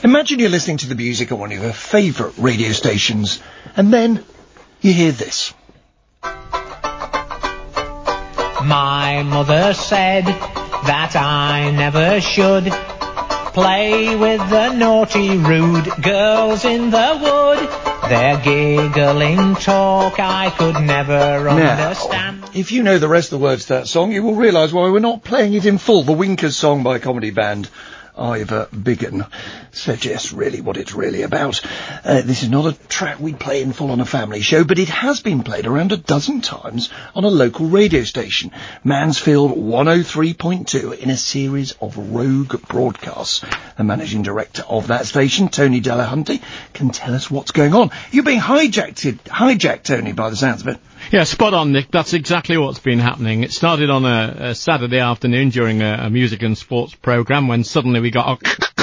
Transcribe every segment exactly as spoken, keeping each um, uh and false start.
Imagine you're listening to the music on one of your favourite radio stations, and then you hear this. My mother said that I never should play with the naughty, rude girls in the wood. Their giggling talk I could never now, understand. If you know the rest of the words to that song, you will realise why we're not playing it in full. The Winkers song by comedy band Ivor Biggin suggests really what it's really about. Uh, this is not a track we'd play in full on a family show, but it has been played around a dozen times on a local radio station, Mansfield one oh three point two, in a series of rogue broadcasts. The managing director of that station, Tony Delahunty, can tell us what's going on. You're being hijacked, hijacked, Tony, by the sounds of it. Yeah, spot on, Nick. That's exactly what's been happening. It started on a, a Saturday afternoon during a, a music and sports programme when suddenly we got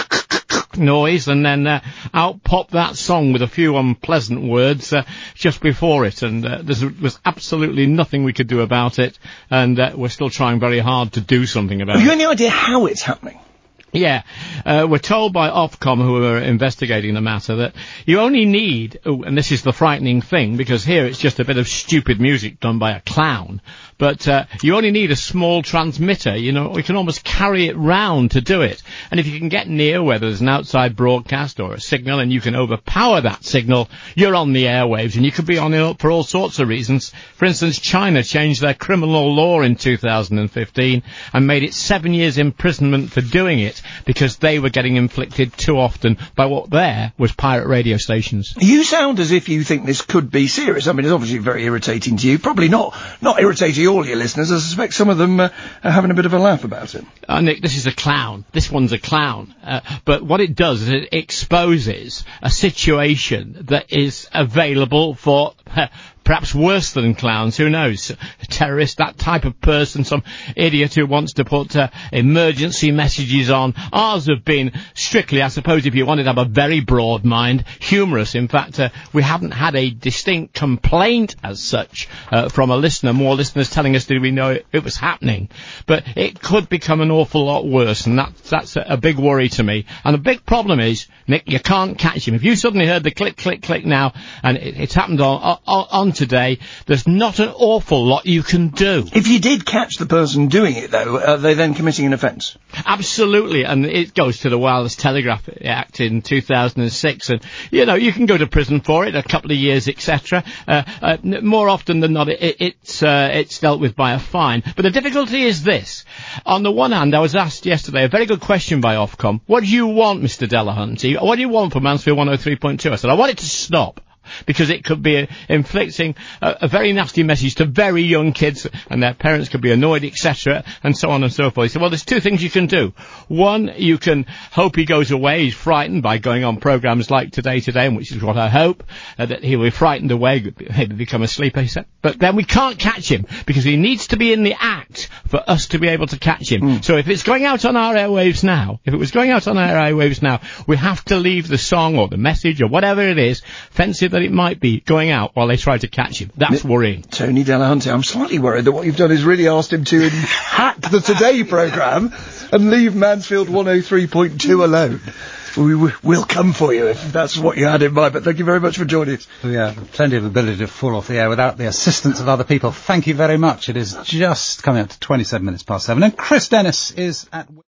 a noise, and then uh, out popped that song with a few unpleasant words uh, just before it, and uh, there was absolutely nothing we could do about it, and uh, we're still trying very hard to do something about it. Have you any idea how it's happening? Yeah, uh, we're told by Ofcom, who are investigating the matter, that you only need, oh, and this is the frightening thing, because here it's just a bit of stupid music done by a clown, but uh, you only need a small transmitter. You know, we can almost carry it round to do it. And if you can get near where there's an outside broadcast or a signal and you can overpower that signal, you're on the airwaves, and you could be on it for all sorts of reasons. For instance, China changed their criminal law in two thousand fifteen and made it seven years imprisonment for doing it, because they were getting inflicted too often by what there was pirate radio stations. You sound as if you think this could be serious. I mean, it's obviously very irritating to you. Probably not not irritating all your listeners. I suspect some of them uh, are having a bit of a laugh about it. Uh, Nick, this is a clown. This one's a clown. Uh, but what it does is it exposes a situation that is available for... Uh, perhaps worse than clowns, who knows? A terrorist, that type of person, some idiot who wants to put uh, emergency messages on. Ours have been strictly, I suppose, if you wanted to have a very broad mind, humorous. In fact, uh, we haven't had a distinct complaint as such uh, from a listener, more listeners telling us that we know it, it was happening. But it could become an awful lot worse, and that, that's a, a big worry to me. And the big problem is, Nick, you can't catch him. If you suddenly heard the click, click, click now, and it, it's happened on, on, on today, there's not an awful lot you can do. If you did catch the person doing it, though, are they then committing an offence? Absolutely, and it goes to the Wireless Telegraph Act in two thousand six, and, you know, you can go to prison for it, a couple of years, et cetera. Uh, uh, more often than not, it, it, it's, uh, it's dealt with by a fine. But the difficulty is this. On the one hand, I was asked yesterday a very good question by Ofcom. What do you want, Mister Delahunty? What do you want for Mansfield one oh three point two? I said, I want it to stop, because it could be uh, inflicting a, a very nasty message to very young kids, and their parents could be annoyed, et cetera, and so on and so forth. He said, well, there's two things you can do. One, you can hope he goes away, he's frightened by going on programmes like Today Today, which is what I hope, uh, that he'll be frightened away, maybe become a sleeper, he said. But then we can't catch him, because he needs to be in the act for us to be able to catch him. Mm. So if it's going out on our airwaves now, if it was going out on our airwaves now, we have to leave the song or the message or whatever it is, offensive that it might be, going out while they try to catch him. That's N- worrying. Tony Delahunty, I'm slightly worried that what you've done is really asked him to hack the Today programme and leave Mansfield one oh three point two alone. We w- will come for you if that's what you had in mind, but thank you very much for joining us. Yeah, plenty of ability to fall off the air without the assistance of other people. Thank you very much. It is just coming up to twenty-seven minutes past seven, and Chris Dennis is at...